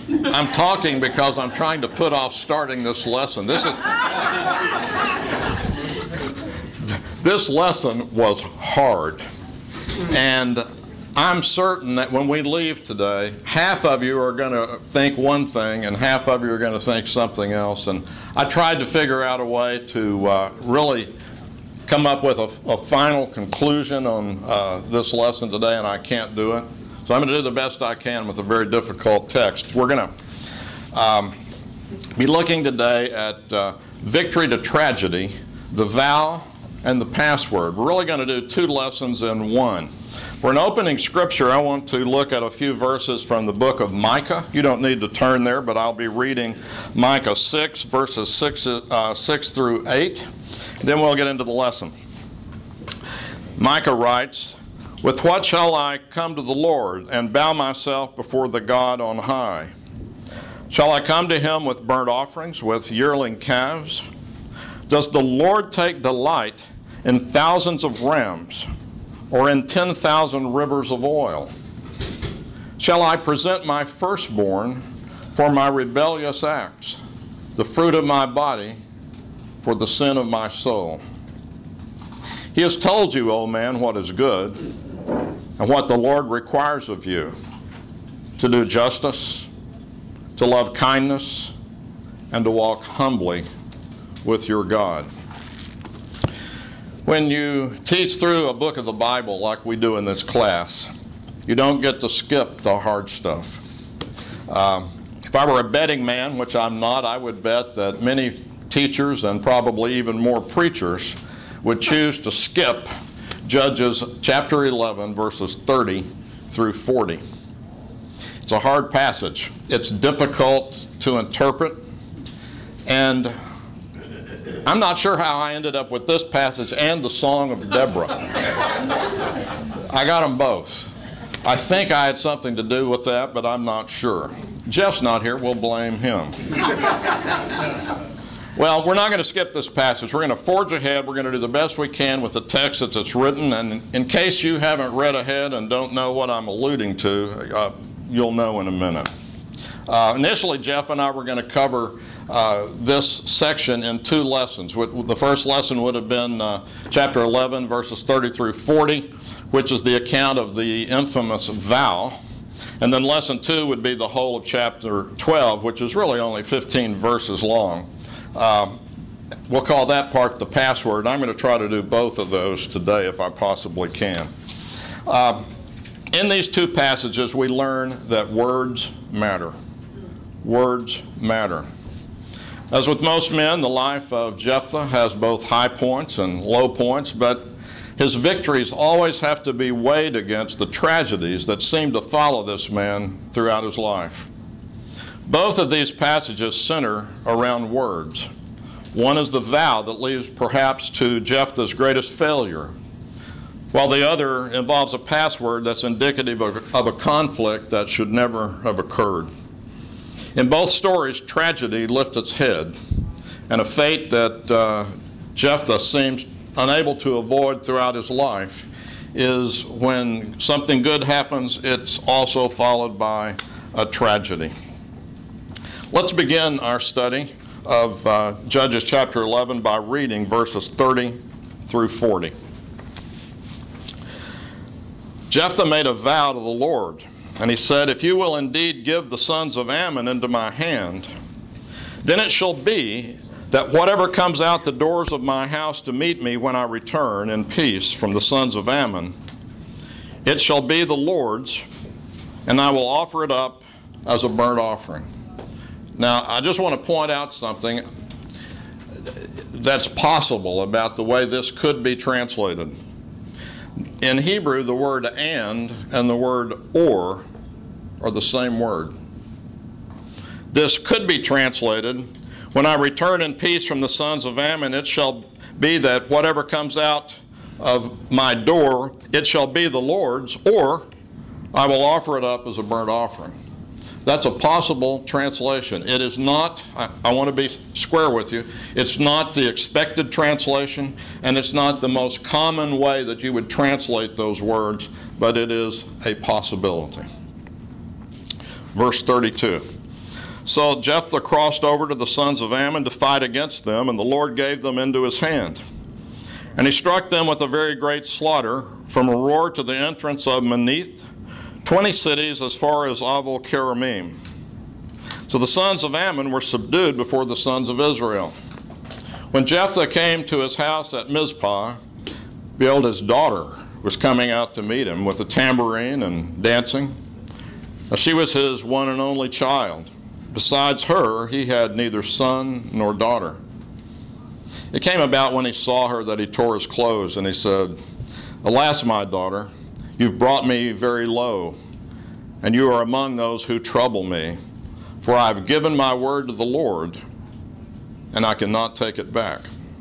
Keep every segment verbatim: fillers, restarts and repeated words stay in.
I'm talking because I'm trying to put off starting this lesson. This is this lesson was hard. And I'm certain that when we leave today, half of you are going to think one thing and half of you are going to think something else. And I tried to figure out a way to uh, really come up with a, a final conclusion on uh, this lesson today, and I can't do it. So I'm going to do the best I can with a very difficult text. We're going to um, be looking today at uh, victory to tragedy, the vow, and the password. We're really going to do two lessons in one. For an opening scripture, I want to look at a few verses from the book of Micah. You don't need to turn there, but I'll be reading Micah six, verses six, uh, six through eight. Then we'll get into the lesson. Micah writes, "With what shall I come to the Lord and bow myself before the God on high? Shall I come to him with burnt offerings, with yearling calves? Does the Lord take delight in thousands of rams, or in ten thousand rivers of oil? Shall I present my firstborn for my rebellious acts, the fruit of my body for the sin of my soul? He has told you, O man, what is good, and what the Lord requires of you, to do justice, to love kindness, and to walk humbly with your God." When you teach through a book of the Bible like we do in this class, you don't get to skip the hard stuff. Um, if I were a betting man, which I'm not, I would bet that many teachers and probably even more preachers would choose to skip Judges chapter eleven, verses thirty through forty. It's a hard passage. It's difficult to interpret, and I'm not sure how I ended up with this passage and the Song of Deborah. I got them both. I think I had something to do with that, but I'm not sure. Jeff's not here. We'll blame him. Well, we're not going to skip this passage. We're going to forge ahead. We're going to do the best we can with the text as it's written. And in case you haven't read ahead and don't know what I'm alluding to, uh, you'll know in a minute. Uh, initially, Jeff and I were going to cover uh, this section in two lessons. The first lesson would have been uh, chapter eleven, verses thirty through forty, which is the account of the infamous vow. And then lesson two would be the whole of chapter twelve, which is really only fifteen verses long. Um, we'll call that part the password. I'm going to try to do both of those today if I possibly can. Uh, in these two passages, we learn that words matter. Words matter. As with most men, the life of Jephthah has both high points and low points, but his victories always have to be weighed against the tragedies that seem to follow this man throughout his life. Both of these passages center around words. One is the vow that leads perhaps to Jephthah's greatest failure, while the other involves a password that's indicative of, of a conflict that should never have occurred. In both stories, tragedy lifts its head, and a fate that uh, Jephthah seems unable to avoid throughout his life is when something good happens, it's also followed by a tragedy. Let's begin our study of uh, Judges chapter eleven by reading verses thirty through forty. Jephthah made a vow to the Lord, and he said, "If you will indeed give the sons of Ammon into my hand, then it shall be that whatever comes out the doors of my house to meet me when I return in peace from the sons of Ammon, it shall be the Lord's, and I will offer it up as a burnt offering." Now, I just want to point out something that's possible about the way this could be translated. In Hebrew, the word "and" and the word "or" are the same word. This could be translated, "When I return in peace from the sons of Ammon, it shall be that whatever comes out of my door, it shall be the Lord's, or I will offer it up as a burnt offering." That's a possible translation. It is not, I, I want to be square with you, it's not the expected translation, and it's not the most common way that you would translate those words, but it is a possibility. Verse thirty-two. So Jephthah crossed over to the sons of Ammon to fight against them, and the Lord gave them into his hand. And he struck them with a very great slaughter, from Aroer to the entrance of Meneth, twenty cities as far as Aval Keramim. So the sons of Ammon were subdued before the sons of Israel. When Jephthah came to his house at Mizpah, behold, his daughter was coming out to meet him with a tambourine and dancing. Now, she was his one and only child. Besides her, he had neither son nor daughter. It came about when he saw her that he tore his clothes, and he said, Alas, my daughter, you've brought me very low, and you are among those who trouble me. For I have given my word to the Lord, and I cannot take it back.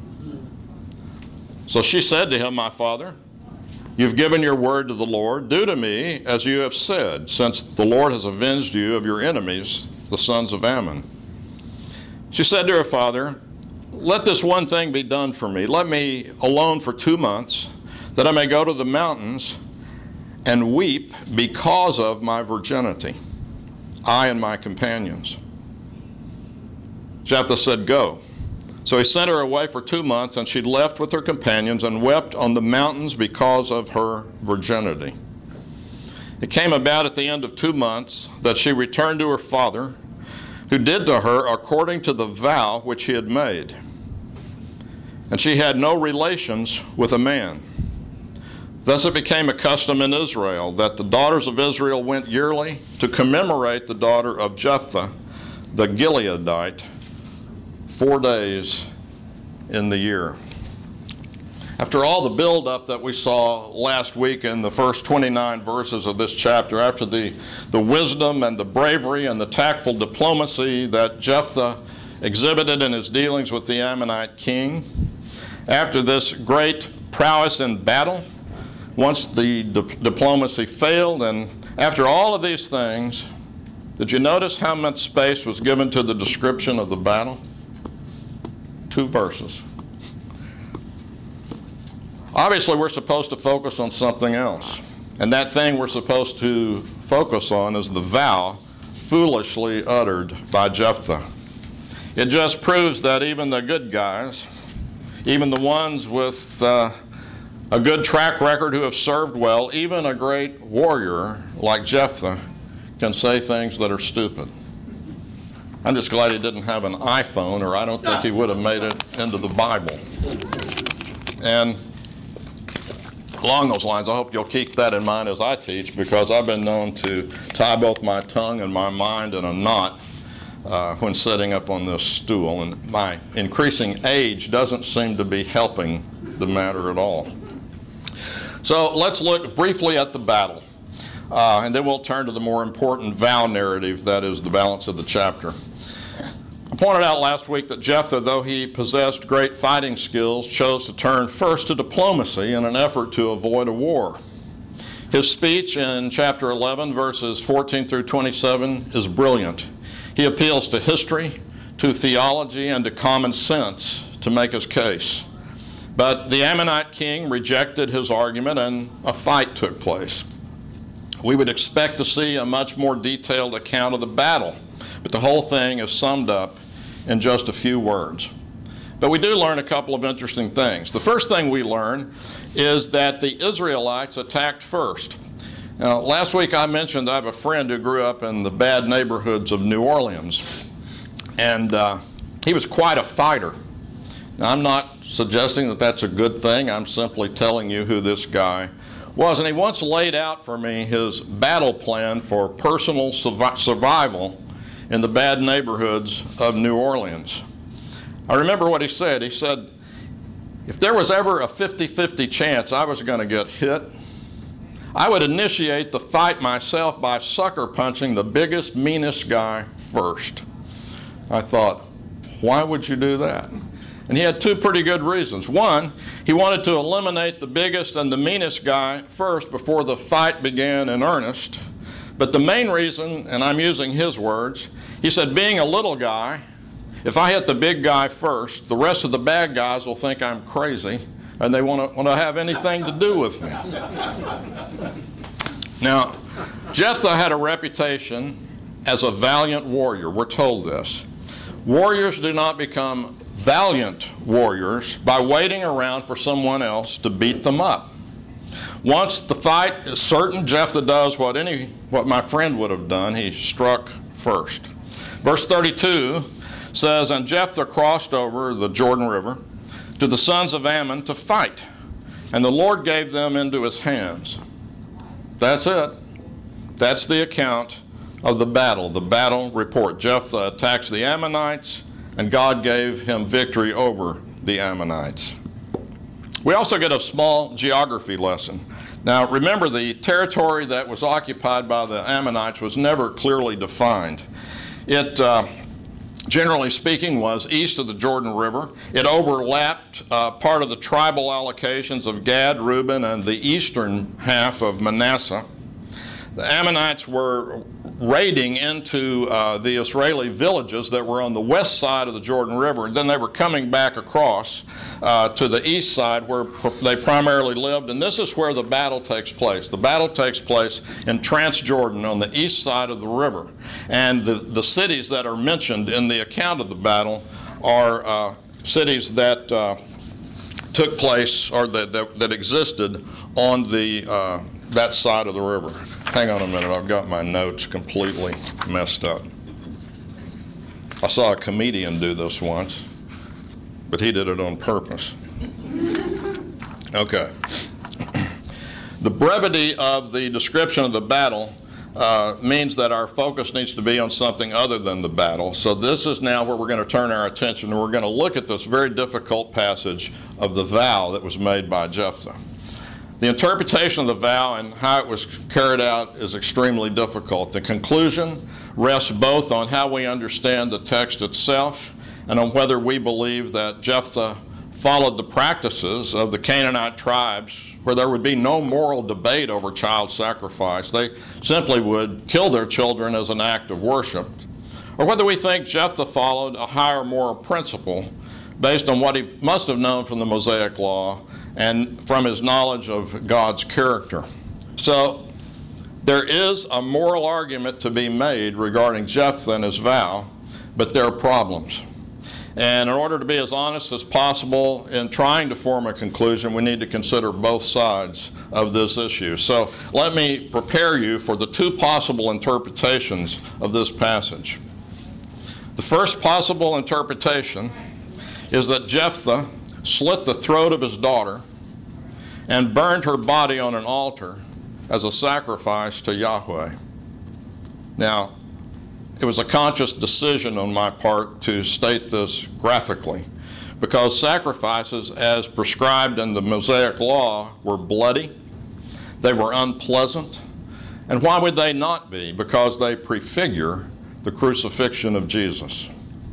So she said to him, My father, you've given your word to the Lord. Do to me as you have said, since the Lord has avenged you of your enemies, the sons of Ammon. She said to her father, Let this one thing be done for me. Let me alone for two months, that I may go to the mountains and weep because of my virginity, I and my companions. Jephthah said, Go. So he sent her away for two months, and she left with her companions and wept on the mountains because of her virginity. It came about at the end of two months that she returned to her father, who did to her according to the vow which he had made. And she had no relations with a man. Thus it became a custom in Israel that the daughters of Israel went yearly to commemorate the daughter of Jephthah, the Gileadite, four days in the year. After all the buildup that we saw last week in the first twenty-nine verses of this chapter, after the, the wisdom and the bravery and the tactful diplomacy that Jephthah exhibited in his dealings with the Ammonite king, after this great prowess in battle, once the di- diplomacy failed, and after all of these things, did you notice how much space was given to the description of the battle? Two verses. Obviously, we're supposed to focus on something else. And that thing we're supposed to focus on is the vow foolishly uttered by Jephthah. It just proves that even the good guys, even the ones with uh, a good track record who have served well, even a great warrior like Jephthah can say things that are stupid. I'm just glad he didn't have an iPhone, or I don't think he would have made it into the Bible. And along those lines, I hope you'll keep that in mind as I teach, because I've been known to tie both my tongue and my mind in a knot uh, when sitting up on this stool. And my increasing age doesn't seem to be helping the matter at all. So let's look briefly at the battle. Uh, and then we'll turn to the more important vow narrative, that is the balance of the chapter. I pointed out last week that Jephthah, though he possessed great fighting skills, chose to turn first to diplomacy in an effort to avoid a war. His speech in chapter eleven, verses fourteen through twenty-seven, is brilliant. He appeals to history, to theology, and to common sense to make his case. But the Ammonite king rejected his argument, and a fight took place. We would expect to see a much more detailed account of the battle, but the whole thing is summed up in just a few words. But we do learn a couple of interesting things. The first thing we learn is that the Israelites attacked first. Now, last week I mentioned I have a friend who grew up in the bad neighborhoods of New Orleans, and uh, he was quite a fighter. Now, I'm not suggesting that that's a good thing. I'm simply telling you who this guy was. And he once laid out for me his battle plan for personal survi- survival in the bad neighborhoods of New Orleans. I remember what he said. He said, if there was ever a fifty-fifty chance I was going to get hit, I would initiate the fight myself by sucker punching the biggest, meanest guy first. I thought, why would you do that? And he had two pretty good reasons. One, he wanted to eliminate the biggest and the meanest guy first before the fight began in earnest. But the main reason, and I'm using his words, he said, being a little guy, if I hit the big guy first, the rest of the bad guys will think I'm crazy, and they want to want to have anything to do with me. Now, Jephthah had a reputation as a valiant warrior. We're told this. Warriors do not become valiant warriors by waiting around for someone else to beat them up. Once the fight is certain, Jephthah does what any what my friend would have done. He struck first. Verse thirty-two says, "And Jephthah crossed over the Jordan River to the sons of Ammon to fight, and the Lord gave them into his hands." That's it. That's the account of the battle, the battle report. Jephthah attacks the Ammonites, and God gave him victory over the Ammonites. We also get a small geography lesson. Now, remember, the territory that was occupied by the Ammonites was never clearly defined. It, uh, generally speaking, was east of the Jordan River. It overlapped uh, part of the tribal allocations of Gad, Reuben, and the eastern half of Manasseh. The Ammonites were raiding into uh, the Israeli villages that were on the west side of the Jordan River, and then they were coming back across uh, to the east side where they primarily lived, and this is where the battle takes place. The battle takes place in Transjordan on the east side of the river, and the, the cities that are mentioned in the account of the battle are uh, cities that uh, took place or that, that, that existed on the uh, that side of the river. Hang on a minute, I've got my notes completely messed up. I saw a comedian do this once, but he did it on purpose. Okay. The brevity of the description of the battle uh, means that our focus needs to be on something other than the battle. So this is now where we're going to turn our attention, and we're going to look at this very difficult passage of the vow that was made by Jephthah. The interpretation of the vow and how it was carried out is extremely difficult. The conclusion rests both on how we understand the text itself and on whether we believe that Jephthah followed the practices of the Canaanite tribes where there would be no moral debate over child sacrifice. They simply would kill their children as an act of worship. Or whether we think Jephthah followed a higher moral principle based on what he must have known from the Mosaic Law and from his knowledge of God's character. So there is a moral argument to be made regarding Jephthah and his vow, but there are problems. And in order to be as honest as possible in trying to form a conclusion, we need to consider both sides of this issue. So let me prepare you for the two possible interpretations of this passage. The first possible interpretation is that Jephthah slit the throat of his daughter and burned her body on an altar as a sacrifice to Yahweh. Now, it was a conscious decision on my part to state this graphically, because sacrifices as prescribed in the Mosaic Law were bloody, they were unpleasant, and why would they not be? Because they prefigure the crucifixion of Jesus.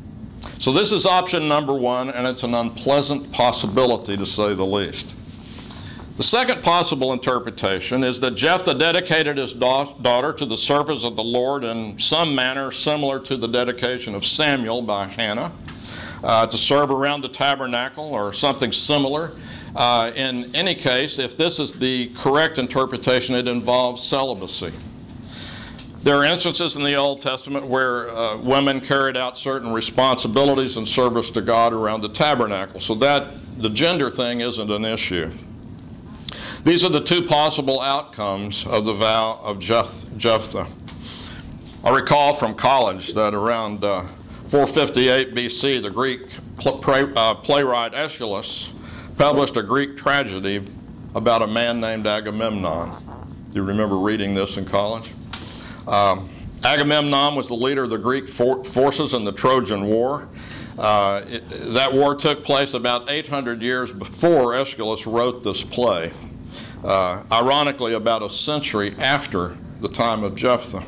So this is option number one, and it's an unpleasant possibility to say the least. The second possible interpretation is that Jephthah dedicated his da- daughter to the service of the Lord in some manner similar to the dedication of Samuel by Hannah, uh, to serve around the tabernacle or something similar. Uh, in any case, if this is the correct interpretation, it involves celibacy. There are instances in the Old Testament where uh, women carried out certain responsibilities in service to God around the tabernacle, so that the gender thing isn't an issue. These are the two possible outcomes of the vow of Jeph- Jephthah. I recall from college that around uh, four fifty-eight B C, the Greek pl- play, uh, playwright Aeschylus published a Greek tragedy about a man named Agamemnon. Do you remember reading this in college? Um, Agamemnon was the leader of the Greek for- forces in the Trojan War. Uh, it, that war took place about eight hundred years before Aeschylus wrote this play. Uh, ironically, about a century after the time of Jephthah.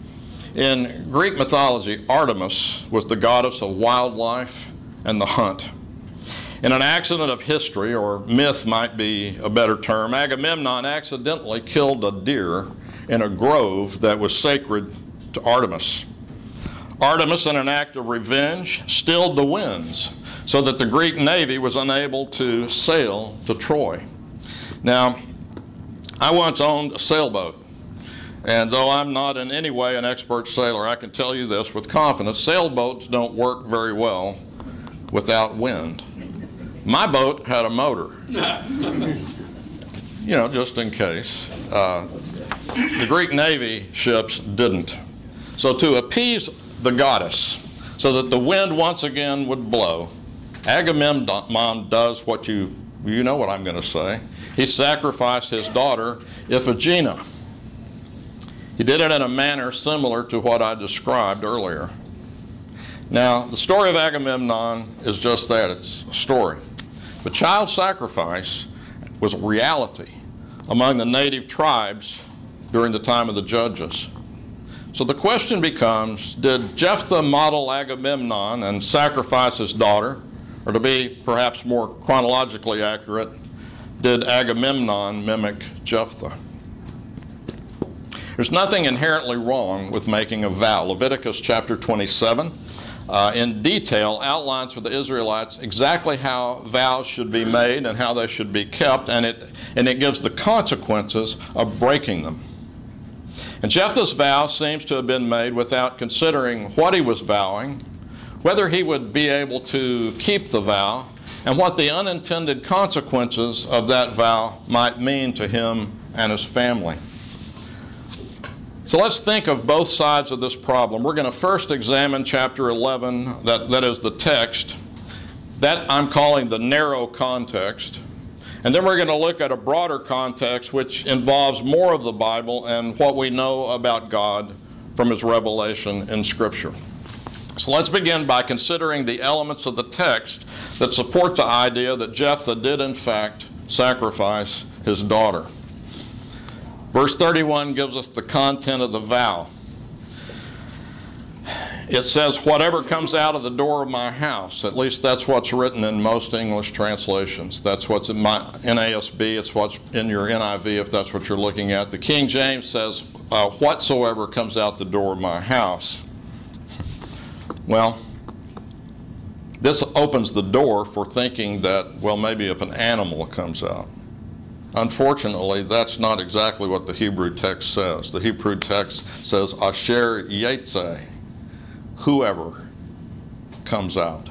In Greek mythology, Artemis was the goddess of wildlife and the hunt. In an accident of history, or myth might be a better term, Agamemnon accidentally killed a deer in a grove that was sacred to Artemis. Artemis, in an act of revenge, stilled the winds so that the Greek navy was unable to sail to Troy. Now, I once owned a sailboat, And though I'm not in any way an expert sailor, I can tell you this with confidence: sailboats don't work very well without wind. My boat had a motor, you know, just in case. Uh, the Greek Navy ships didn't. So to appease the goddess, so that the wind once again would blow, Agamemnon does what you, you know what I'm going to say. He sacrificed his daughter, Iphigenia. He did it in a manner similar to what I described earlier. Now, the story of Agamemnon is just that. It's a story. But child sacrifice was a reality among the native tribes during the time of the judges. So the question becomes, did Jephthah model Agamemnon and sacrifice his daughter? Or to be perhaps more chronologically accurate, did Agamemnon mimic Jephthah? There's nothing inherently wrong with making a vow. Leviticus chapter twenty-seven uh, in detail outlines for the Israelites exactly how vows should be made and how they should be kept, and it, and it gives the consequences of breaking them. And Jephthah's vow seems to have been made without considering what he was vowing, whether he would be able to keep the vow, and what the unintended consequences of that vow might mean to him and his family. So let's think of both sides of this problem. We're going to first examine chapter eleven, that, that is the text. That I'm calling the narrow context. And then we're going to look at a broader context which involves more of the Bible and what we know about God from his revelation in Scripture. So let's begin by considering the elements of the text that support the idea that Jephthah did in fact sacrifice his daughter. Verse thirty-one gives us the content of the vow. It says, whatever comes out of the door of my house. At least that's what's written in most English translations. That's what's in my N A S B. It's what's in your N I V if that's what you're looking at. The King James says, uh, whatsoever comes out the door of my house. Well, this opens the door for thinking that, well, maybe if an animal comes out. Unfortunately, that's not exactly what the Hebrew text says. The Hebrew text says, Asher Yetzeh, whoever comes out.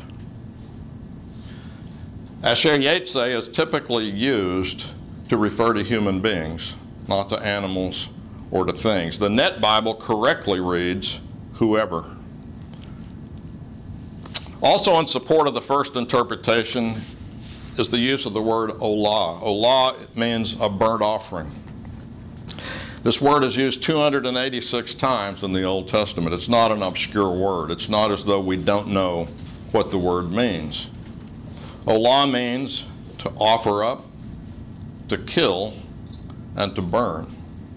Asher Yetzeh is typically used to refer to human beings, not to animals or to things. The Net Bible correctly reads, whoever. Also in support of the first interpretation is the use of the word olah. Olah means a burnt offering. This word is used two hundred eighty-six times in the Old Testament. It's not an obscure word. It's not as though we don't know what the word means. Olah means to offer up, to kill, and to burn.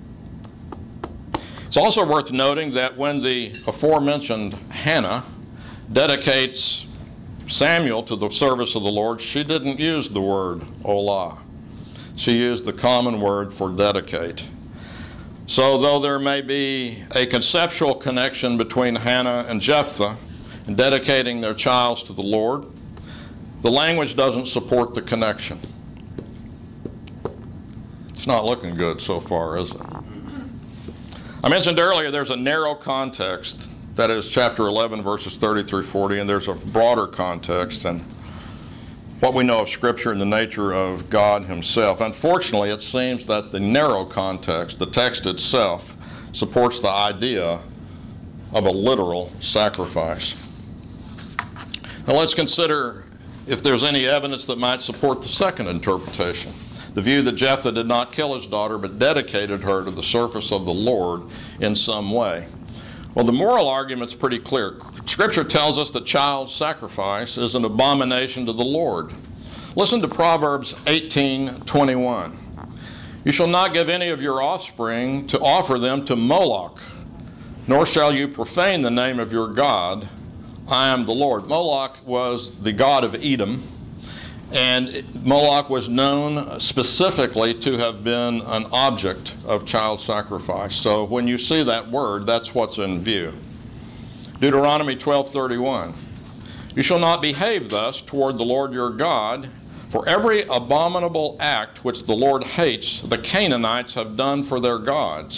It's also worth noting that when the aforementioned Hannah dedicates Samuel to the service of the Lord, she didn't use the word olah. She used the common word for dedicate. So though there may be a conceptual connection between Hannah and Jephthah in dedicating their childs to the Lord, the language doesn't support the connection. It's not looking good so far, is it? I mentioned earlier there's a narrow context. That is chapter eleven, verses thirty through forty, and there's a broader context and what we know of Scripture and the nature of God himself. Unfortunately, it seems that the narrow context, the text itself, supports the idea of a literal sacrifice. Now let's consider if there's any evidence that might support the second interpretation, the view that Jephthah did not kill his daughter but dedicated her to the service of the Lord in some way. Well, the moral argument's pretty clear. Scripture tells us that child sacrifice is an abomination to the Lord. Listen to Proverbs eighteen twenty-one. You shall not give any of your offspring to offer them to Moloch, nor shall you profane the name of your God. I am the Lord. Moloch was the god of Edom, and Moloch was known specifically to have been an object of child sacrifice. So when you see that word, that's what's in view. Deuteronomy twelve thirty-one. You shall not behave thus toward the Lord your God, for every abominable act which the Lord hates, the Canaanites have done for their gods.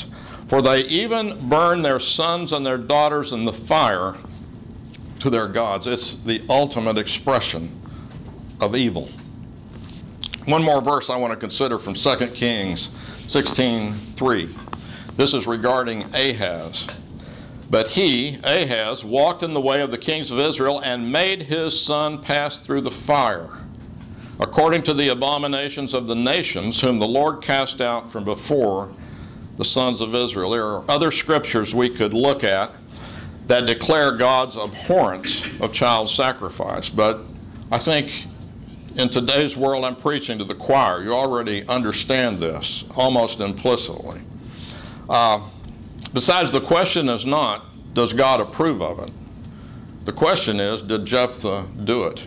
For they even burn their sons and their daughters in the fire to their gods. It's the ultimate expression of evil. One more verse I want to consider from Second Kings sixteen three. This is regarding Ahaz. But he, Ahaz, walked in the way of the kings of Israel and made his son pass through the fire, according to the abominations of the nations whom the Lord cast out from before the sons of Israel. There are other scriptures we could look at that declare God's abhorrence of child sacrifice, but I think in today's world I'm preaching to the choir. You already understand this almost implicitly. Uh, besides, the question is not, does God approve of it? The question is, did Jephthah do it?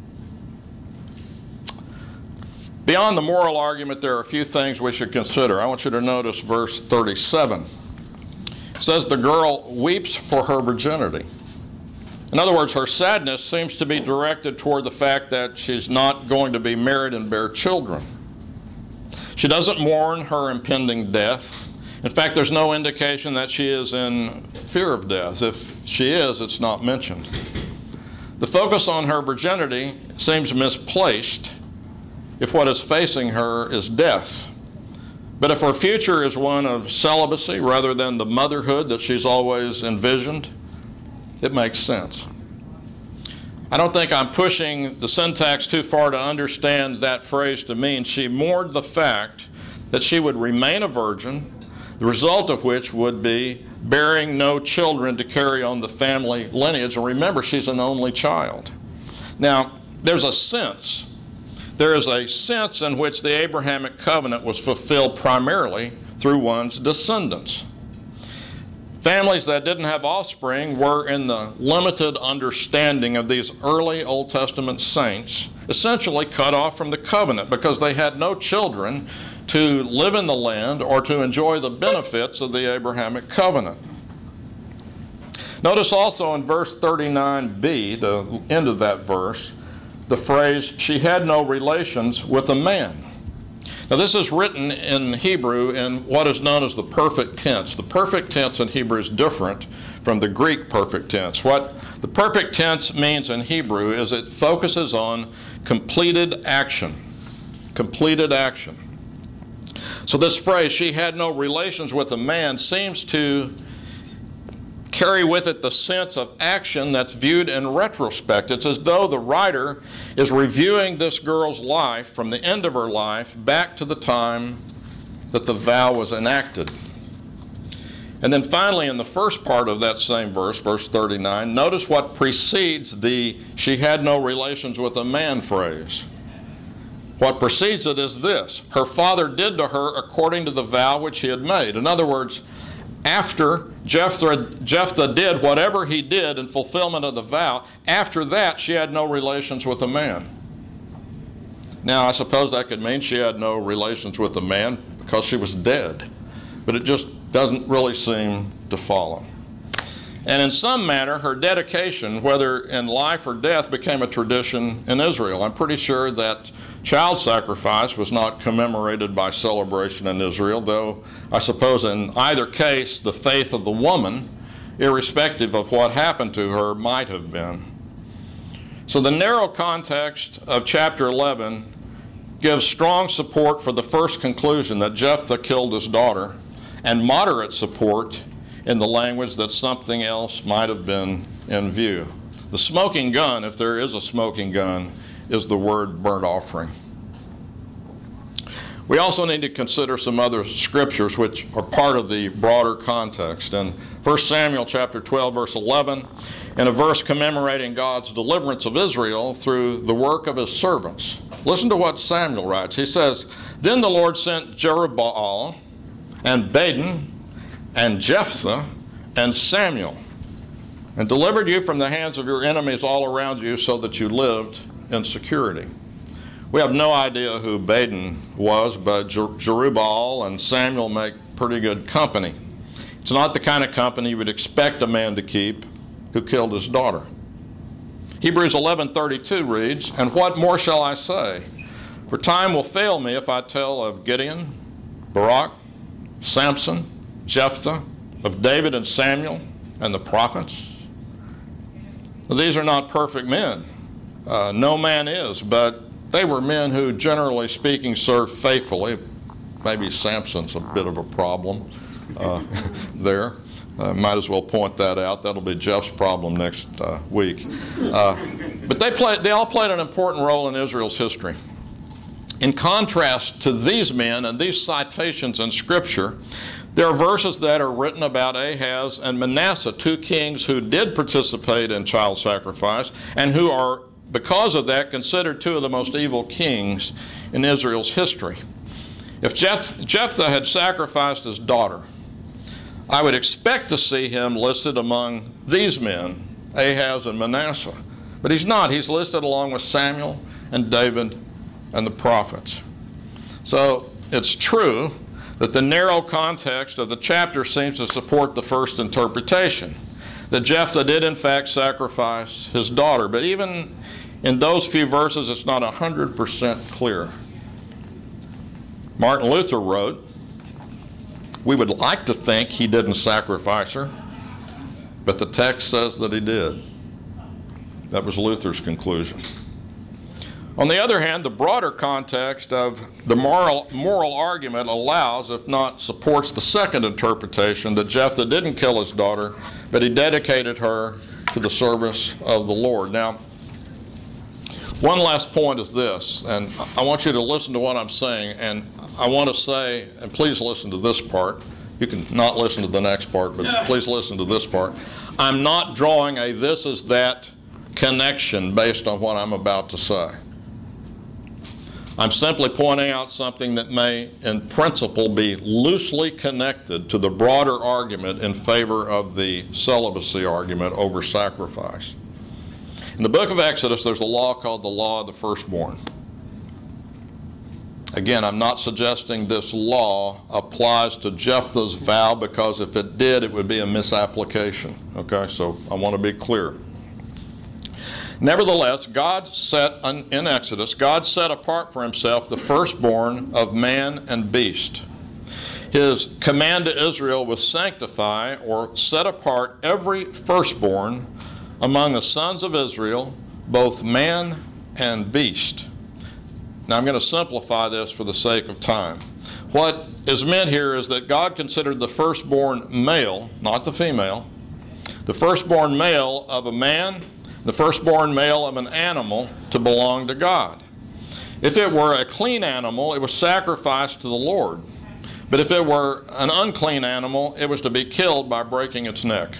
Beyond the moral argument, there are a few things we should consider. I want you to notice verse thirty-seven. It says, the girl weeps for her virginity. In other words, her sadness seems to be directed toward the fact that she's not going to be married and bear children. She doesn't mourn her impending death. In fact, there's no indication that she is in fear of death. If she is, it's not mentioned. The focus on her virginity seems misplaced if what is facing her is death. But if her future is one of celibacy rather than the motherhood that she's always envisioned, it makes sense. I don't think I'm pushing the syntax too far to understand that phrase to mean she mourned the fact that she would remain a virgin, the result of which would be bearing no children to carry on the family lineage. And remember, she's an only child. Now, there's a sense. There is a sense in which the Abrahamic covenant was fulfilled primarily through one's descendants. Families that didn't have offspring were, in the limited understanding of these early Old Testament saints, essentially cut off from the covenant because they had no children to live in the land or to enjoy the benefits of the Abrahamic covenant. Notice also in verse thirty-nine b, the end of that verse, the phrase, she had no relations with a man. Now this is written in Hebrew in what is known as the perfect tense. The perfect tense in Hebrew is different from the Greek perfect tense. What the perfect tense means in Hebrew is it focuses on completed action. Completed action. So this phrase, she had no relations with a man, seems to carry with it the sense of action that's viewed in retrospect. It's as though the writer is reviewing this girl's life from the end of her life back to the time that the vow was enacted. And then finally, in the first part of that same verse, verse thirty-nine, notice what precedes the she had no relations with a man phrase. What precedes it is this: her father did to her according to the vow which he had made. In other words, after Jephthah, Jephthah did whatever he did in fulfillment of the vow, after that she had no relations with a man. Now, I suppose that could mean she had no relations with a man because she was dead, but it just doesn't really seem to follow. And in some manner, her dedication, whether in life or death, became a tradition in Israel. I'm pretty sure that child sacrifice was not commemorated by celebration in Israel, though I suppose in either case, the faith of the woman, irrespective of what happened to her, might have been. So the narrow context of chapter eleven gives strong support for the first conclusion that Jephthah killed his daughter, and moderate support in the language that something else might have been in view. The smoking gun, if there is a smoking gun, is the word burnt offering. We also need to consider some other scriptures which are part of the broader context. In First Samuel chapter twelve, verse eleven, in a verse commemorating God's deliverance of Israel through the work of his servants. Listen to what Samuel writes. He says, "Then the Lord sent Jerubbaal and Badin and Jephthah and Samuel, and delivered you from the hands of your enemies all around you so that you lived in security." We have no idea who Badin was, but Jer- Jerubbaal and Samuel make pretty good company. It's not the kind of company you would expect a man to keep who killed his daughter. Hebrews eleven thirty-two reads, "And what more shall I say? For time will fail me if I tell of Gideon, Barak, Samson, Jephthah, of David and Samuel and the prophets. These are not perfect men. Uh, no man is, but they were men who, generally speaking, served faithfully. Maybe Samson's a bit of a problem uh, there. Uh, might as well point that out. That'll be Jeff's problem next uh, week. Uh, but they, played, they all played an important role in Israel's history. In contrast to these men and these citations in Scripture, there are verses that are written about Ahaz and Manasseh, two kings who did participate in child sacrifice and who are, because of that, considered two of the most evil kings in Israel's history. If Jeph- Jephthah had sacrificed his daughter, I would expect to see him listed among these men, Ahaz and Manasseh. But he's not. He's listed along with Samuel and David and the prophets. So it's true that the narrow context of the chapter seems to support the first interpretation, that Jephthah did in fact sacrifice his daughter. But even in those few verses, it's not one hundred percent clear. Martin Luther wrote, "We would like to think he didn't sacrifice her, but the text says that he did." That was Luther's conclusion. On the other hand, the broader context of the moral, moral argument allows, if not supports, the second interpretation, that Jephthah didn't kill his daughter, but he dedicated her to the service of the Lord. Now, one last point is this, and I want you to listen to what I'm saying, and I want to say, and please listen to this part. You can not listen to the next part, but please listen to this part. I'm not drawing a this is that connection based on what I'm about to say. I'm simply pointing out something that may, in principle, be loosely connected to the broader argument in favor of the celibacy argument over sacrifice. In the book of Exodus, there's a law called the law of the firstborn. Again, I'm not suggesting this law applies to Jephthah's vow, because if it did, it would be a misapplication. Okay, so I want to be clear. Nevertheless, God set, in Exodus, God set apart for himself the firstborn of man and beast. His command to Israel was sanctify, or set apart, every firstborn among the sons of Israel, both man and beast. Now I'm going to simplify this for the sake of time. What is meant here is that God considered the firstborn male, not the female, the firstborn male of a man, the firstborn male of an animal, to belong to God. If it were a clean animal, it was sacrificed to the Lord. But if it were an unclean animal, it was to be killed by breaking its neck.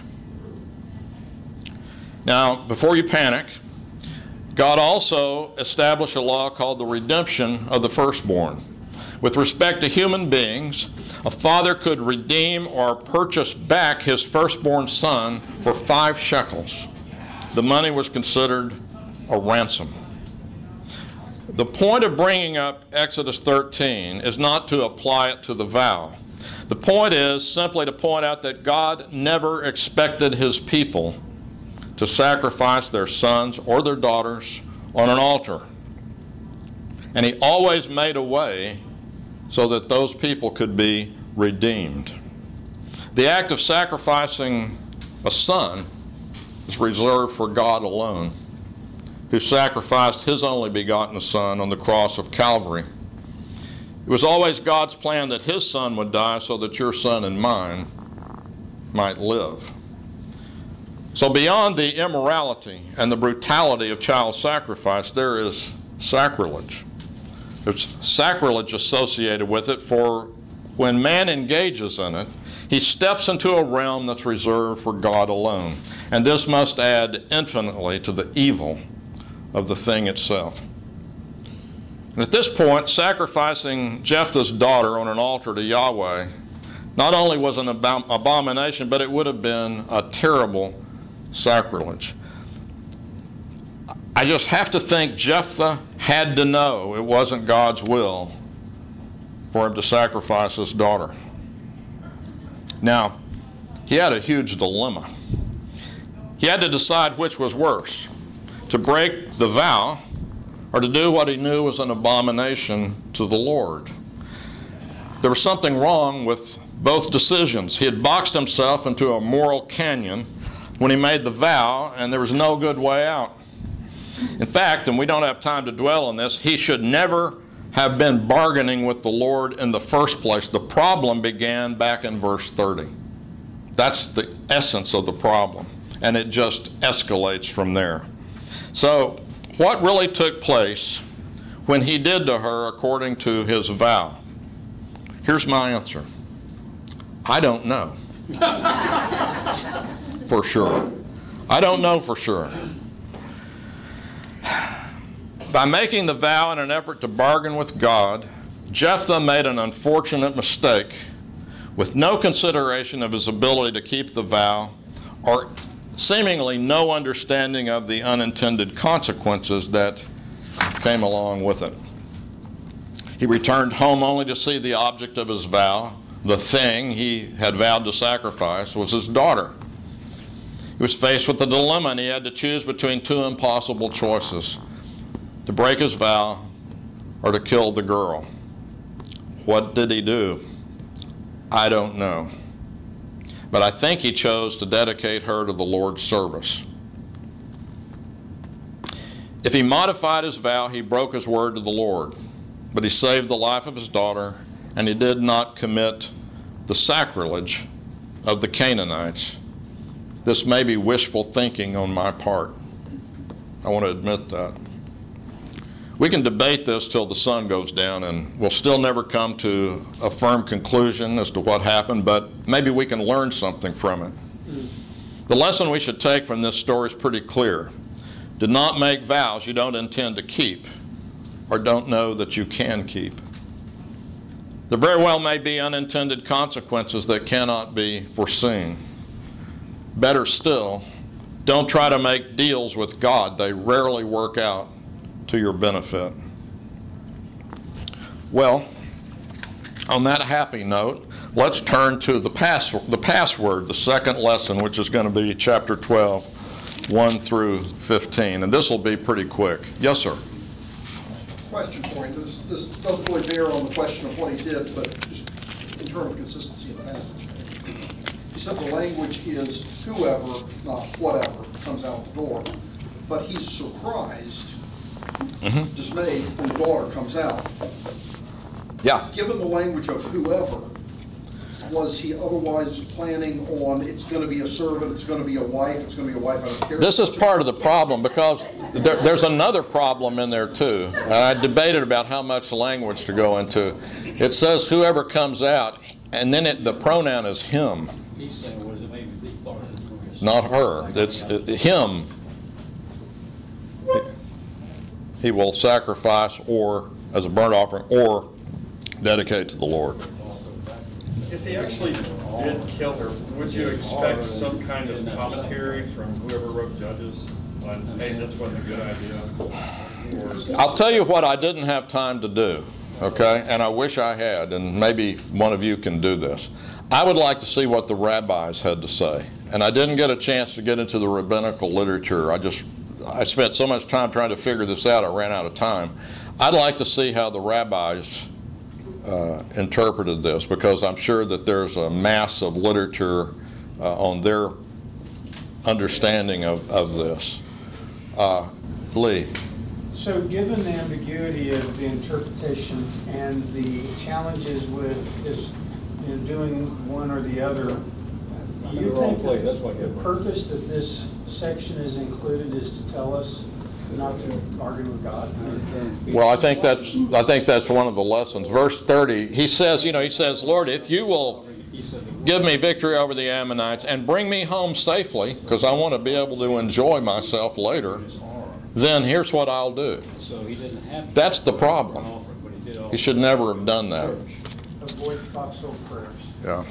Now, before you panic, God also established a law called the redemption of the firstborn. With respect to human beings, a father could redeem or purchase back his firstborn son for five shekels. The money was considered a ransom. The point of bringing up Exodus thirteen is not to apply it to the vow. The point is simply to point out that God never expected his people to sacrifice their sons or their daughters on an altar. And he always made a way so that those people could be redeemed. The act of sacrificing a son is reserved for God alone, who sacrificed his only begotten Son on the cross of Calvary. It was always God's plan that his son would die so that your son and mine might live. So beyond the immorality and the brutality of child sacrifice, there is sacrilege. There's sacrilege associated with it, for when man engages in it, he steps into a realm that's reserved for God alone. And this must add infinitely to the evil of the thing itself. And at this point, sacrificing Jephthah's daughter on an altar to Yahweh not only was an abom- abomination, but it would have been a terrible sacrilege. I just have to think Jephthah had to know it wasn't God's will for him to sacrifice his daughter. Now, he had a huge dilemma. He had to decide which was worse, to break the vow or to do what he knew was an abomination to the Lord. There was something wrong with both decisions. He had boxed himself into a moral canyon when he made the vow, and there was no good way out. In fact, and we don't have time to dwell on this, he should never have been bargaining with the Lord in the first place. The problem began back in verse thirty. That's the essence of the problem, and it just escalates from there. So, what really took place when he did to her according to his vow? Here's my answer. I don't know. For sure. I don't know for sure. By making the vow in an effort to bargain with God, Jephthah made an unfortunate mistake with no consideration of his ability to keep the vow or seemingly no understanding of the unintended consequences that came along with it. He returned home only to see the object of his vow, the thing he had vowed to sacrifice, was his daughter. He was faced with a dilemma, and he had to choose between two impossible choices: to break his vow or to kill the girl. What did he do? I don't know. But I think he chose to dedicate her to the Lord's service. If he modified his vow, he broke his word to the Lord. But he saved the life of his daughter, and he did not commit the sacrilege of the Canaanites. This may be wishful thinking on my part. I want to admit that. We can debate this till the sun goes down, and we'll still never come to a firm conclusion as to what happened, but maybe we can learn something from it. Mm. The lesson we should take from this story is pretty clear. Do not make vows you don't intend to keep or don't know that you can keep. There very well may be unintended consequences that cannot be foreseen. Better still, don't try to make deals with God. They rarely work out to your benefit. Well, on that happy note, let's turn to the pass the password, the second lesson, which is going to be chapter twelve, one through fifteen. And this will be pretty quick. Yes, sir? Question point. This, this doesn't really bear on the question of what he did, but just in terms of consistency in the passage. He said the language is whoever, not whatever, comes out the door. But he's surprised, mm-hmm. dismayed when the daughter comes out. Yeah. Given the language of whoever, was he otherwise planning on it's going to be a servant, it's going to be a wife, it's going to be a wife out of care? This is part of the problem, because there, there's another problem in there too. And I debated about how much language to go into. It says whoever comes out, and then it, the pronoun is him. He's saying, what does it mean? He thought it was going to be a Not her. It's it, him. He, he will sacrifice or as a burnt offering or dedicate to the Lord. If he actually did kill her, would you expect some kind of commentary from whoever wrote Judges on, hey, this wasn't a good idea? Or, I'll tell you what I didn't have time to do, okay? And I wish I had, and maybe one of you can do this. I would like to see what the rabbis had to say. And I didn't get a chance to get into the rabbinical literature. I just, I spent so much time trying to figure this out, I ran out of time. I'd like to see how the rabbis Uh, interpreted this, because I'm sure that there's a mass of literature uh, on their understanding of, of this. Uh, Lee. So given the ambiguity of the interpretation and the challenges with is, you know, doing one or the other, do you think that That's what the purpose that this section is included is to tell us not to argue with God? Well, I think that's I think that's one of the lessons. Verse thirty, he says, you know, he says, Lord, if you will give me victory over the Ammonites and bring me home safely, because I want to be able to enjoy myself later, then here's what I'll do. That's the problem. He should never have done that. Avoid foxhole prayers. Yeah.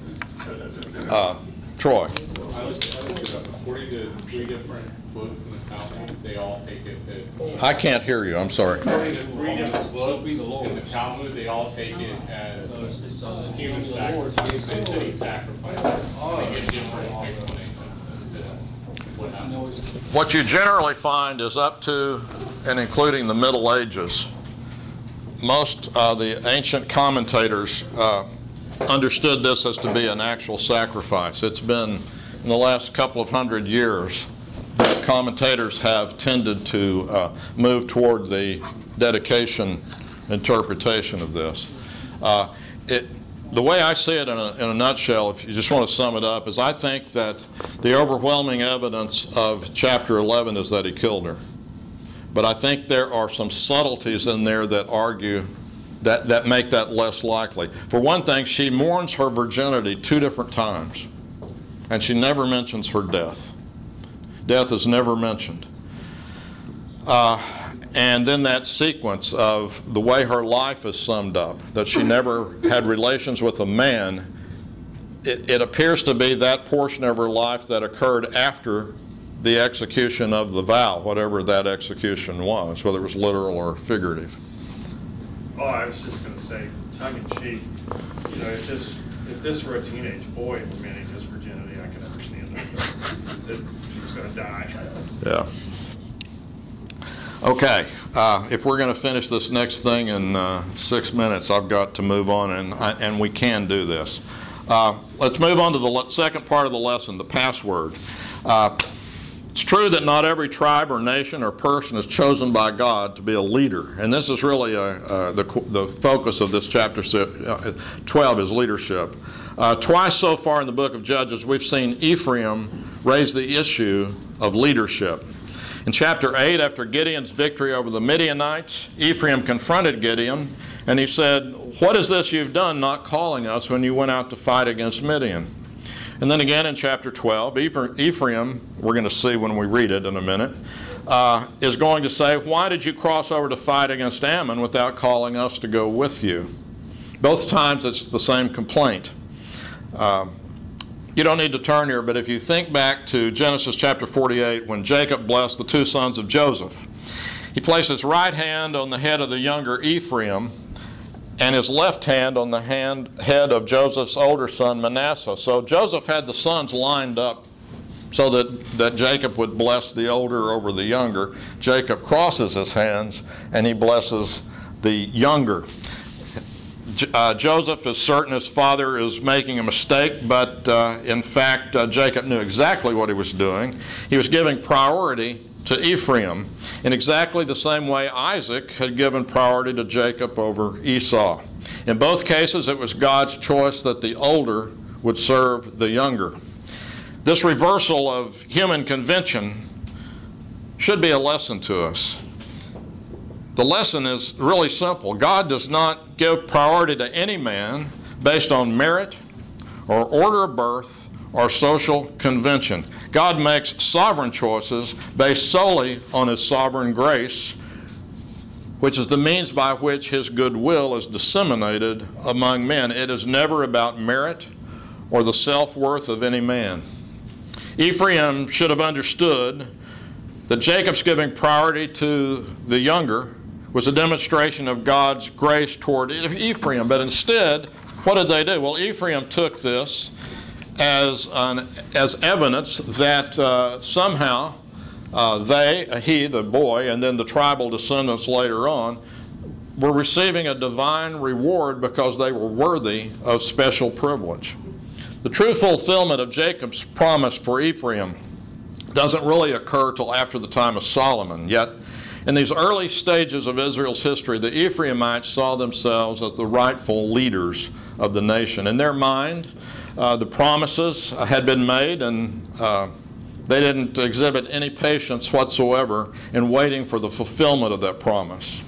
Uh, Troy. I looked it up. According to three different books in the Talmud, they all take it that. I can't hear you. I'm sorry. According to three different books in the Talmud, they all take it as human sacrifice. They say sacrifice. They get different explanations as to what happened. What you generally find is up to and including the Middle Ages, most of the ancient commentators uh, understood this as to be an actual sacrifice. It's been, in the last couple of hundred years, that commentators have tended to uh, move toward the dedication interpretation of this. Uh, it, the way I see it in a, in a nutshell, if you just want to sum it up, is I think that the overwhelming evidence of chapter eleven is that he killed her. But I think there are some subtleties in there that argue that, that make that less likely. For one thing, she mourns her virginity two different times, and she never mentions her death. Death is never mentioned. Uh, and then that sequence of the way her life is summed up, that she never had relations with a man, it, it appears to be that portion of her life that occurred after the execution of the vow, whatever that execution was, whether it was literal or figurative. Oh, I was just going to say, tongue in cheek, you know, if this if this were a teenage boy lamenting his virginity, I could understand that, that he's going to die. Yeah. Okay, uh, if we're going to finish this next thing in uh, six minutes, I've got to move on, and I, and we can do this. Uh, let's move on to the le- second part of the lesson, the password. Uh, It's true that not every tribe or nation or person is chosen by God to be a leader, and this is really a, uh, the, the focus of this chapter twelve is leadership. Uh, twice so far in the book of Judges, we've seen Ephraim raise the issue of leadership. In chapter eight, after Gideon's victory over the Midianites, Ephraim confronted Gideon, and he said, "What is this you've done, not calling us when you went out to fight against Midian?" And then again in chapter twelve, Ephraim, we're going to see when we read it in a minute, uh, is going to say, "Why did you cross over to fight against Ammon without calling us to go with you?" Both times it's the same complaint. Uh, you don't need to turn here, but if you think back to Genesis chapter forty-eight, when Jacob blessed the two sons of Joseph, he placed his right hand on the head of the younger Ephraim, and his left hand on the hand, head of Joseph's older son Manasseh. So Joseph had the sons lined up so that, that Jacob would bless the older over the younger. Jacob crosses his hands and he blesses the younger. Uh, Joseph is certain his father is making a mistake, but uh, in fact uh, Jacob knew exactly what he was doing. He was giving priority to Ephraim in exactly the same way Isaac had given priority to Jacob over Esau. In both cases, it was God's choice that the older would serve the younger. This reversal of human convention should be a lesson to us. The lesson is really simple. God does not give priority to any man based on merit or order of birth or social convention. God makes sovereign choices based solely on His sovereign grace, which is the means by which His goodwill is disseminated among men. It is never about merit or the self-worth of any man. Ephraim should have understood that Jacob's giving priority to the younger was a demonstration of God's grace toward Ephraim, but instead, what did they do? Well, Ephraim took this as an, as evidence that uh, somehow uh, they, he, the boy, and then the tribal descendants later on, were receiving a divine reward because they were worthy of special privilege. The true fulfillment of Jacob's promise for Ephraim doesn't really occur till after the time of Solomon. Yet, in these early stages of Israel's history, the Ephraimites saw themselves as the rightful leaders of the nation. In their mind, uh, the promises had been made, and uh, they didn't exhibit any patience whatsoever in waiting for the fulfillment of that promise.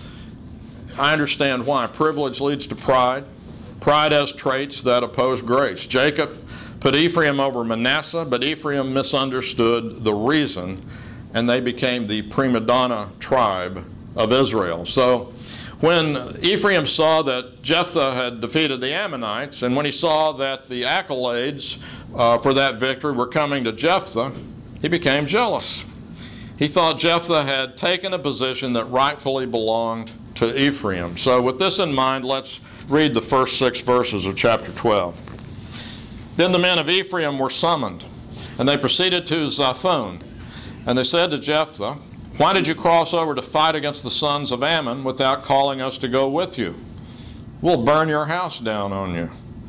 I understand why. Privilege leads to pride. Pride has traits that oppose grace. Jacob put Ephraim over Manasseh, but Ephraim misunderstood the reason, and they became the prima donna tribe of Israel. So when Ephraim saw that Jephthah had defeated the Ammonites, and when he saw that the accolades uh, for that victory were coming to Jephthah, he became jealous. He thought Jephthah had taken a position that rightfully belonged to Ephraim. So with this in mind, let's read the first six verses of chapter twelve. Then the men of Ephraim were summoned, and they proceeded to Zaphon. And they said to Jephthah, "Why did you cross over to fight against the sons of Ammon without calling us to go with you? We'll burn your house down on you."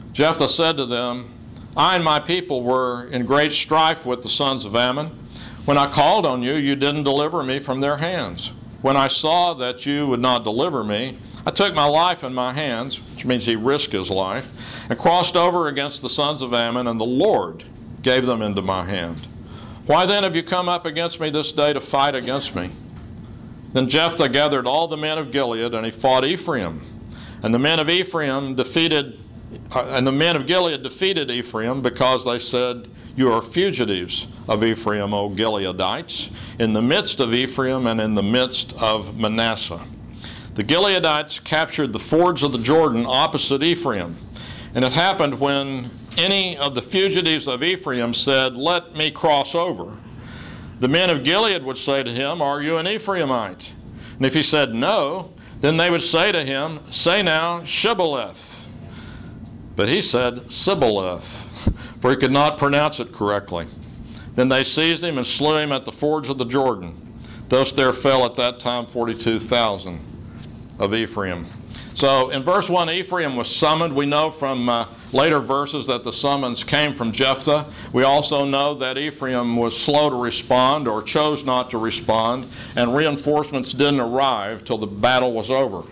Jephthah said to them, I and my people were in great strife with the sons of Ammon. When I called on you, you didn't deliver me from their hands. When I saw that you would not deliver me, I took my life in my hands, which means he risked his life, and crossed over against the sons of Ammon, and the Lord gave them into my hand. Why then have you come up against me this day to fight against me? Then Jephthah gathered all the men of Gilead, and he fought Ephraim. And the men of Ephraim defeated, uh, and the men of Gilead defeated Ephraim, because they said, You are fugitives of Ephraim, O Gileadites, in the midst of Ephraim and in the midst of Manasseh. The Gileadites captured the fords of the Jordan opposite Ephraim. And it happened when any of the fugitives of Ephraim said, Let me cross over, the men of Gilead would say to him, Are you an Ephraimite? And if he said no, then they would say to him, Say now, Shibboleth. But he said, Sibboleth, for he could not pronounce it correctly. Then they seized him and slew him at the fords of the Jordan. Thus there fell at that time forty-two thousand of Ephraim. So in verse one, Ephraim was summoned. We know from uh, later verses that the summons came from Jephthah. We also know that Ephraim was slow to respond or chose not to respond, and reinforcements didn't arrive till the battle was over.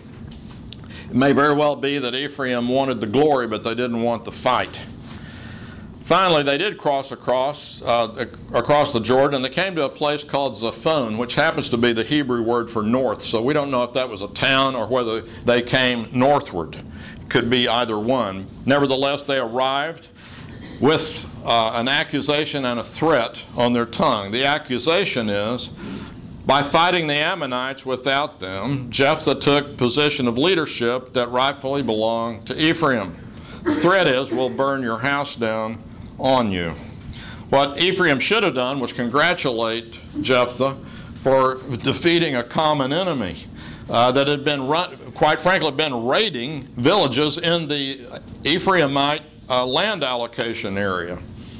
It may very well be that Ephraim wanted the glory, but they didn't want the fight. Finally, they did cross across uh, across the Jordan, and they came to a place called Zaphon, which happens to be the Hebrew word for north. So we don't know if that was a town or whether they came northward. Could be either one. Nevertheless, they arrived with uh, an accusation and a threat on their tongue. The accusation is, by fighting the Ammonites without them, Jephthah took position of leadership that rightfully belonged to Ephraim. The threat is, we'll burn your house down on you. What Ephraim should have done was congratulate Jephthah for defeating a common enemy uh, that had been, run, quite frankly, been raiding villages in the Ephraimite uh, land allocation area.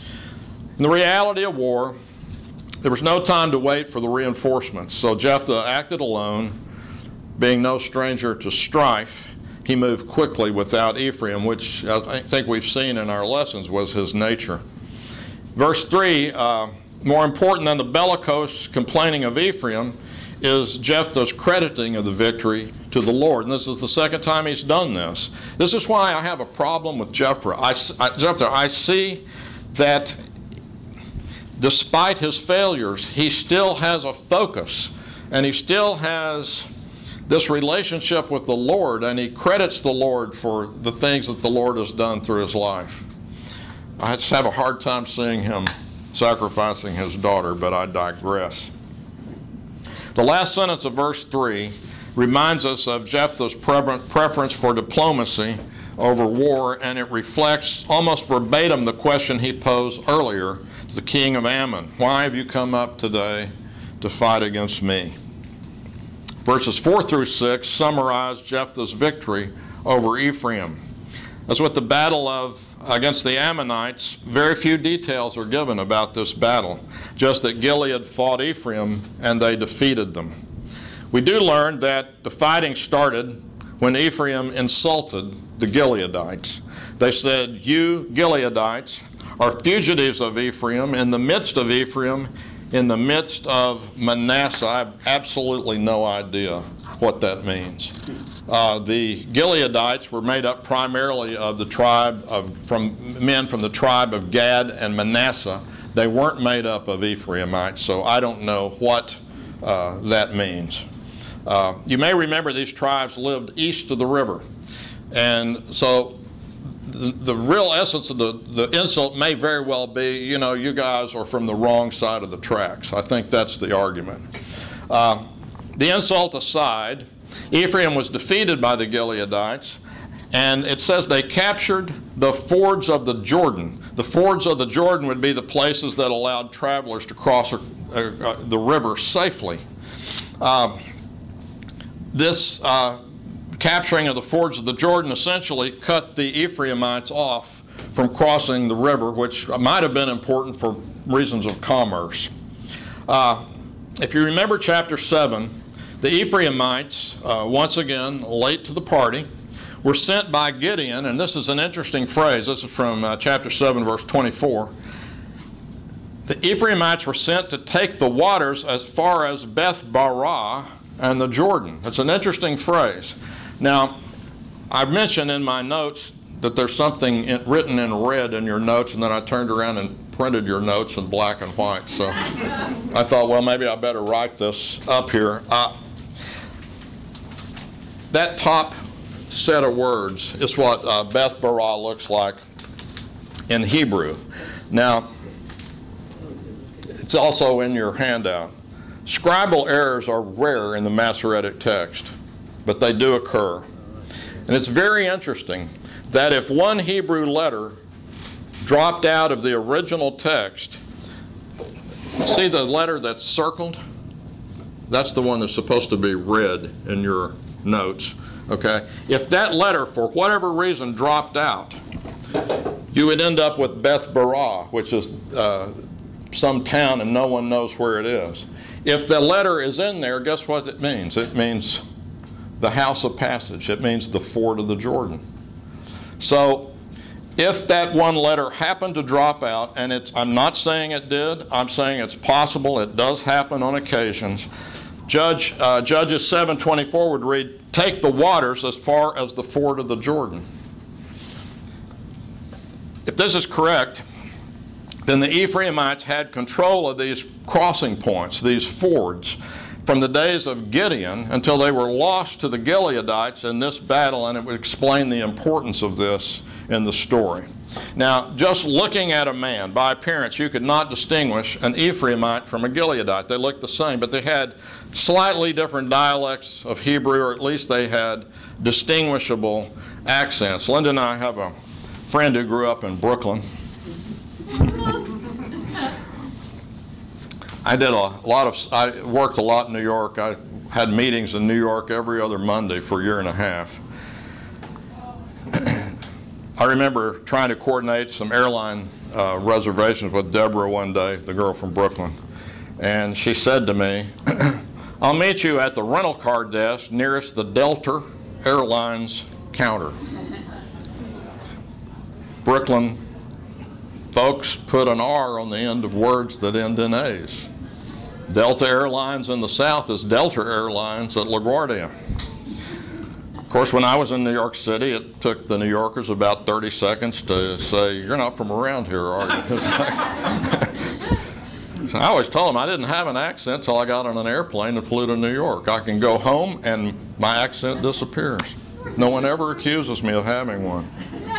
In the reality of war, there was no time to wait for the reinforcements, so Jephthah acted alone. Being no stranger to strife, he moved quickly without Ephraim, which I think we've seen in our lessons was his nature. Verse three, uh, more important than the bellicose complaining of Ephraim is Jephthah's crediting of the victory to the Lord. And this is the second time he's done this. This is why I have a problem with Jephthah. I, I, Jephthah, I see that despite his failures, he still has a focus, and he still has this relationship with the Lord, and he credits the Lord for the things that the Lord has done through his life. I just have a hard time seeing him sacrificing his daughter, but I digress. The last sentence of verse three reminds us of Jephthah's preference for diplomacy over war, and it reflects almost verbatim the question he posed earlier to the king of Ammon. Why have you come up today to fight against me? Verses four through six summarize Jephthah's victory over Ephraim. As with the battle of against the Ammonites, very few details are given about this battle, just that Gilead fought Ephraim and they defeated them. We do learn that the fighting started when Ephraim insulted the Gileadites. They said, You Gileadites are fugitives of Ephraim, in the midst of Ephraim, in the midst of Manasseh. I have absolutely no idea what that means. Uh, the Gileadites were made up primarily of the tribe of from men from the tribe of Gad and Manasseh. They weren't made up of Ephraimites, so I don't know what uh, that means. Uh, you may remember these tribes lived east of the river, and so The, the real essence of the, the insult may very well be, you know, you guys are from the wrong side of the tracks. I think that's the argument. Uh, the insult aside, Ephraim was defeated by the Gileadites, and it says they captured the fords of the Jordan. The fords of the Jordan would be the places that allowed travelers to cross uh, uh, the river safely. Uh, this uh, capturing of the fords of the Jordan essentially cut the Ephraimites off from crossing the river, which might have been important for reasons of commerce. Uh, if you remember chapter seven, the Ephraimites, uh, once again, late to the party, were sent by Gideon, and this is an interesting phrase. This is from uh, chapter seven, verse twenty-four. The Ephraimites were sent to take the waters as far as Beth Barah and the Jordan. It's an interesting phrase. Now, I've mentioned in my notes that there's something in, written in red in your notes, and then I turned around and printed your notes in black and white. So I thought, well, maybe I better write this up here. Uh, that top set of words is what uh, Beth Barah looks like in Hebrew. Now, it's also in your handout. Scribal errors are rare in the Masoretic text, but they do occur. And it's very interesting that if one Hebrew letter dropped out of the original text, see the letter that's circled? That's the one that's supposed to be red in your notes, okay? If that letter, for whatever reason, dropped out, you would end up with Beth Barah, which is uh, some town and no one knows where it is. If the letter is in there, guess what it means? It means the house of passage. It means the ford of the Jordan. So if that one letter happened to drop out, and it's, I'm not saying it did, I'm saying it's possible, it does happen on occasions. Judge, uh, Judges seven twenty-four would read, take the waters as far as the ford of the Jordan. If this is correct, then the Ephraimites had control of these crossing points, these fords, from the days of Gideon until they were lost to the Gileadites in this battle, and it would explain the importance of this in the story. Now, just looking at a man, by appearance, you could not distinguish an Ephraimite from a Gileadite. They looked the same, but they had slightly different dialects of Hebrew, or at least they had distinguishable accents. Linda and I have a friend who grew up in Brooklyn. I did a lot of, I worked a lot in New York. I had meetings in New York every other Monday for a year and a half. I remember trying to coordinate some airline uh, reservations with Deborah one day, the girl from Brooklyn. And she said to me, I'll meet you at the rental car desk nearest the Delta Airlines counter. Brooklyn folks put an R on the end of words that end in A's. Delta Airlines in the South is Delta Airlines at LaGuardia. Of course, when I was in New York City, it took the New Yorkers about thirty seconds to say, you're not from around here, are you? So I always told them I didn't have an accent until I got on an airplane and flew to New York. I can go home and my accent disappears. No one ever accuses me of having one.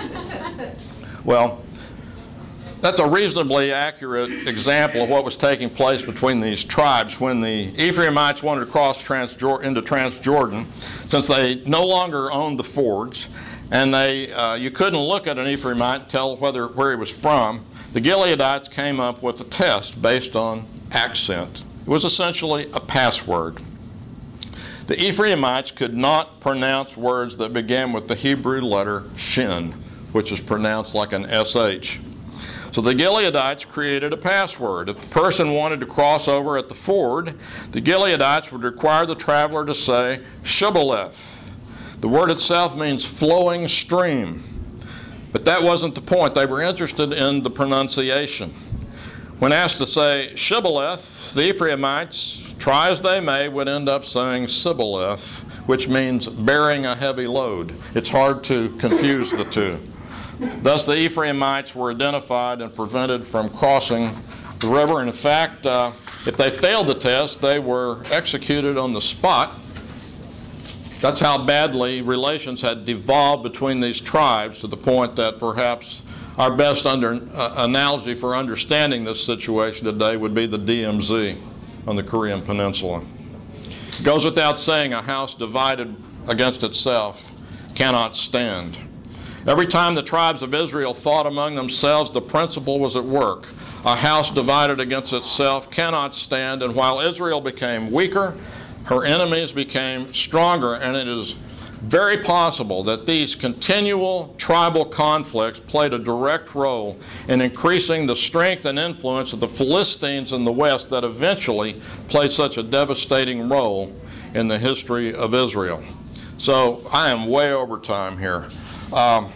Well, that's a reasonably accurate example of what was taking place between these tribes when the Ephraimites wanted to cross Transjor- into Transjordan, since they no longer owned the fords, and they uh, you couldn't look at an Ephraimite and tell whether where he was from. The Gileadites came up with a test based on accent. It was essentially a password. The Ephraimites could not pronounce words that began with the Hebrew letter shin, which is pronounced like an S H. So the Gileadites created a password. If the person wanted to cross over at the ford, the Gileadites would require the traveler to say Shibboleth. The word itself means flowing stream. But that wasn't the point. They were interested in the pronunciation. When asked to say Shibboleth, the Ephraimites, try as they may, would end up saying Sibboleth, which means bearing a heavy load. It's hard to confuse the two. Thus, the Ephraimites were identified and prevented from crossing the river. And in fact, uh, if they failed the test, they were executed on the spot. That's how badly relations had devolved between these tribes, to the point that perhaps our best under, uh, analogy for understanding this situation today would be the D M Z on the Korean Peninsula. It goes without saying, a house divided against itself cannot stand. Every time the tribes of Israel fought among themselves, the principle was at work. A house divided against itself cannot stand, and while Israel became weaker, her enemies became stronger, and it is very possible that these continual tribal conflicts played a direct role in increasing the strength and influence of the Philistines in the West that eventually played such a devastating role in the history of Israel. So I am way over time here. Um,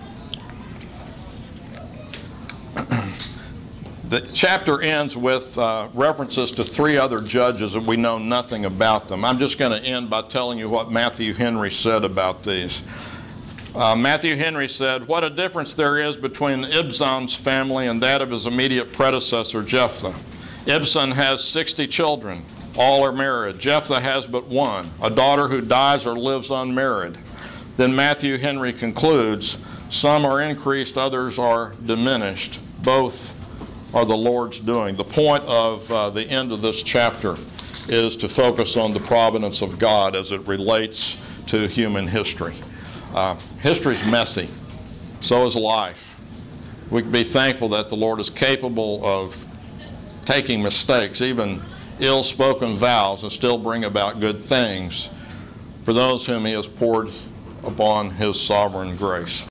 The chapter ends with uh, references to three other judges and we know nothing about them. I'm just going to end by telling you what Matthew Henry said about these. Uh, Matthew Henry said, "What a difference there is between Ibzan's family and that of his immediate predecessor, Jephthah. Ibzan has sixty children. All are married. Jephthah has but one, a daughter who dies or lives unmarried." Then Matthew Henry concludes, "Some are increased, others are diminished. Both are the Lord's doing." The point of uh, the end of this chapter is to focus on the providence of God as it relates to human history. Uh, history's messy. So is life. We can be thankful that the Lord is capable of taking mistakes, even ill-spoken vows, and still bring about good things for those whom He has poured upon His sovereign grace.